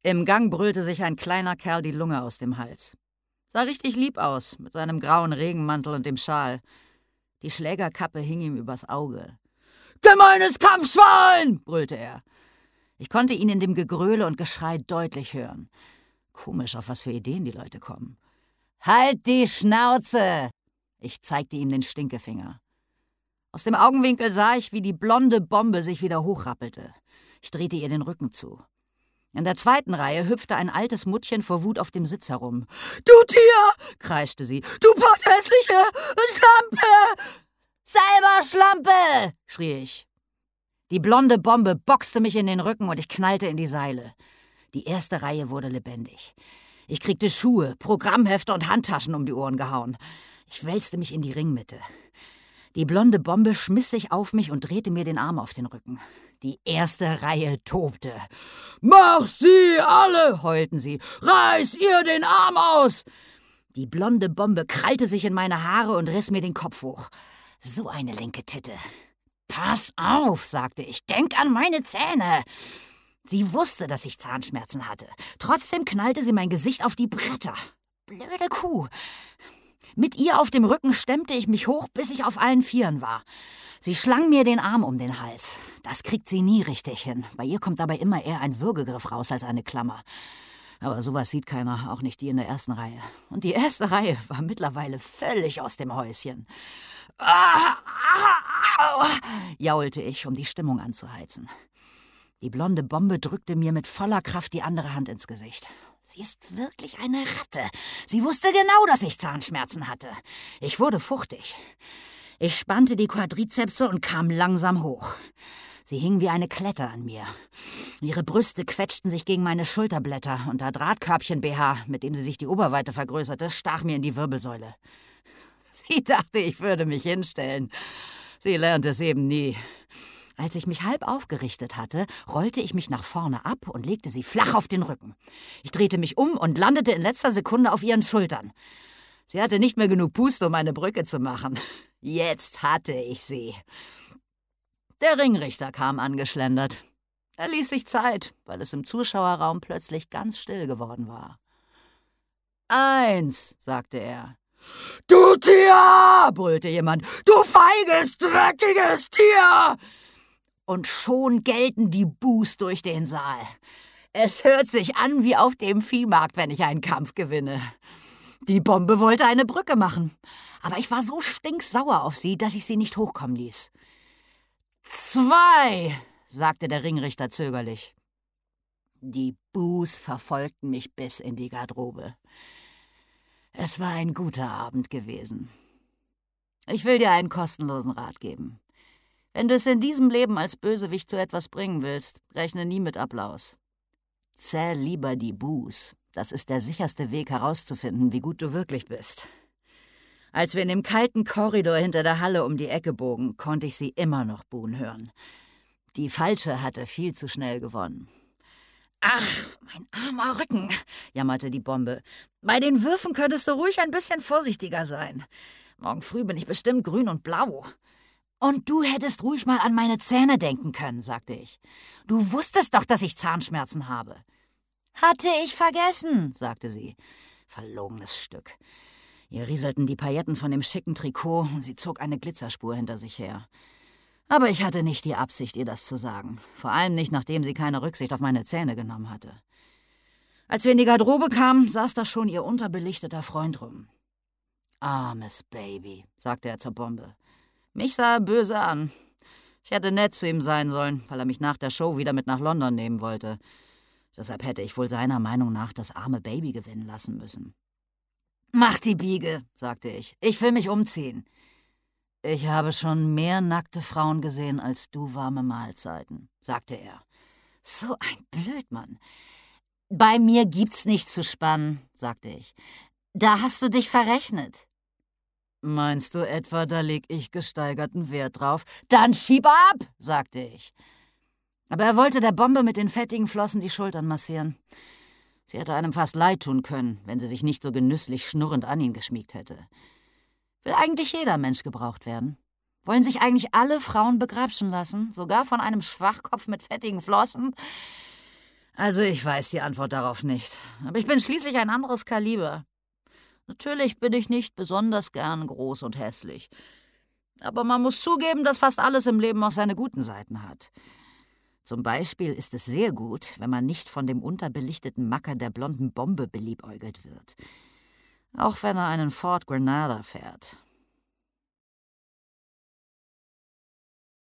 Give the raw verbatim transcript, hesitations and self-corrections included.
Im Gang brüllte sich ein kleiner Kerl die Lunge aus dem Hals. Sah richtig lieb aus, mit seinem grauen Regenmantel und dem Schal. Die Schlägerkappe hing ihm übers Auge. »Gemeines Kampfschwein!« brüllte er. Ich konnte ihn in dem Gegröle und Geschrei deutlich hören. Komisch, auf was für Ideen die Leute kommen. »Halt die Schnauze!« Ich zeigte ihm den Stinkefinger. Aus dem Augenwinkel sah ich, wie die blonde Bombe sich wieder hochrappelte. Ich drehte ihr den Rücken zu. In der zweiten Reihe hüpfte ein altes Muttchen vor Wut auf dem Sitz herum. »Du Tier!« kreischte sie. »Du potthässliche Schlampe!« »Selber Schlampe!« schrie ich. Die blonde Bombe boxte mich in den Rücken und ich knallte in die Seile. Die erste Reihe wurde lebendig. Ich kriegte Schuhe, Programmhefte und Handtaschen um die Ohren gehauen. Ich wälzte mich in die Ringmitte. Die blonde Bombe schmiss sich auf mich und drehte mir den Arm auf den Rücken. Die erste Reihe tobte. »Mach sie alle!« heulten sie. »Reiß ihr den Arm aus!« Die blonde Bombe krallte sich in meine Haare und riss mir den Kopf hoch. So eine linke Titte. »Pass auf«, sagte ich, »denk an meine Zähne!« Sie wusste, dass ich Zahnschmerzen hatte. Trotzdem knallte sie mein Gesicht auf die Bretter. Blöde Kuh. Mit ihr auf dem Rücken stemmte ich mich hoch, bis ich auf allen Vieren war. Sie schlang mir den Arm um den Hals. Das kriegt sie nie richtig hin. Bei ihr kommt dabei immer eher ein Würgegriff raus als eine Klammer. Aber sowas sieht keiner, auch nicht die in der ersten Reihe. Und die erste Reihe war mittlerweile völlig aus dem Häuschen. Ah, ah, ah, jaulte ich, um die Stimmung anzuheizen. Die blonde Bombe drückte mir mit voller Kraft die andere Hand ins Gesicht. Sie ist wirklich eine Ratte. Sie wusste genau, dass ich Zahnschmerzen hatte. Ich wurde fuchtig. Ich spannte die Quadrizepse und kam langsam hoch. Sie hing wie eine Klette an mir. Ihre Brüste quetschten sich gegen meine Schulterblätter und der Drahtkörbchen-B H, mit dem sie sich die Oberweite vergrößerte, stach mir in die Wirbelsäule. Sie dachte, ich würde mich hinstellen. Sie lernt es eben nie. Als ich mich halb aufgerichtet hatte, rollte ich mich nach vorne ab und legte sie flach auf den Rücken. Ich drehte mich um und landete in letzter Sekunde auf ihren Schultern. Sie hatte nicht mehr genug Puste, um eine Brücke zu machen. Jetzt hatte ich sie. Der Ringrichter kam angeschlendert. Er ließ sich Zeit, weil es im Zuschauerraum plötzlich ganz still geworden war. »Eins«, sagte er. »Du Tier«, brüllte jemand, »du feiges, dreckiges Tier!« Und schon gellten die Buhs durch den Saal. Es hört sich an wie auf dem Viehmarkt, wenn ich einen Kampf gewinne. Die Bombe wollte eine Brücke machen, aber ich war so stinksauer auf sie, dass ich sie nicht hochkommen ließ. »Zwei«, sagte der Ringrichter zögerlich. Die Buhs verfolgten mich bis in die Garderobe. Es war ein guter Abend gewesen. Ich will dir einen kostenlosen Rat geben. Wenn du es in diesem Leben als Bösewicht zu etwas bringen willst, rechne nie mit Applaus. Zähl lieber die Buhs. Das ist der sicherste Weg herauszufinden, wie gut du wirklich bist. Als wir in dem kalten Korridor hinter der Halle um die Ecke bogen, konnte ich sie immer noch buhen hören. Die Falsche hatte viel zu schnell gewonnen. »Ach, mein armer Rücken«, jammerte die Bombe. »Bei den Würfen könntest du ruhig ein bisschen vorsichtiger sein. Morgen früh bin ich bestimmt grün und blau.« »Und du hättest ruhig mal an meine Zähne denken können«, sagte ich. »Du wusstest doch, dass ich Zahnschmerzen habe.« »Hatte ich vergessen«, sagte sie. Verlogenes Stück. Ihr rieselten die Pailletten von dem schicken Trikot und sie zog eine Glitzerspur hinter sich her. Aber ich hatte nicht die Absicht, ihr das zu sagen. Vor allem nicht, nachdem sie keine Rücksicht auf meine Zähne genommen hatte. Als wir in die Garderobe kamen, saß da schon ihr unterbelichteter Freund rum. »Armes Baby«, sagte er zur Bombe. Mich sah er böse an. Ich hätte nett zu ihm sein sollen, weil er mich nach der Show wieder mit nach London nehmen wollte. Deshalb hätte ich wohl seiner Meinung nach das arme Baby gewinnen lassen müssen. »Mach die Biege«, sagte ich. »Ich will mich umziehen.« »Ich habe schon mehr nackte Frauen gesehen als du warme Mahlzeiten«, sagte er. »So ein Blödmann.« »Bei mir gibt's nichts zu spannen«, sagte ich. »Da hast du dich verrechnet.« »Meinst du etwa, da leg ich gesteigerten Wert drauf?« »Dann schieb ab«, sagte ich. Aber er wollte der Bombe mit den fettigen Flossen die Schultern massieren. Sie hätte einem fast leid tun können, wenn sie sich nicht so genüsslich schnurrend an ihn geschmiegt hätte. Will eigentlich jeder Mensch gebraucht werden? Wollen sich eigentlich alle Frauen begrapschen lassen, sogar von einem Schwachkopf mit fettigen Flossen? Also ich weiß die Antwort darauf nicht. Aber ich bin schließlich ein anderes Kaliber. Natürlich bin ich nicht besonders gern groß und hässlich. Aber man muss zugeben, dass fast alles im Leben auch seine guten Seiten hat. Zum Beispiel ist es sehr gut, wenn man nicht von dem unterbelichteten Macker der blonden Bombe beliebäugelt wird. Auch wenn er einen Ford Granada fährt.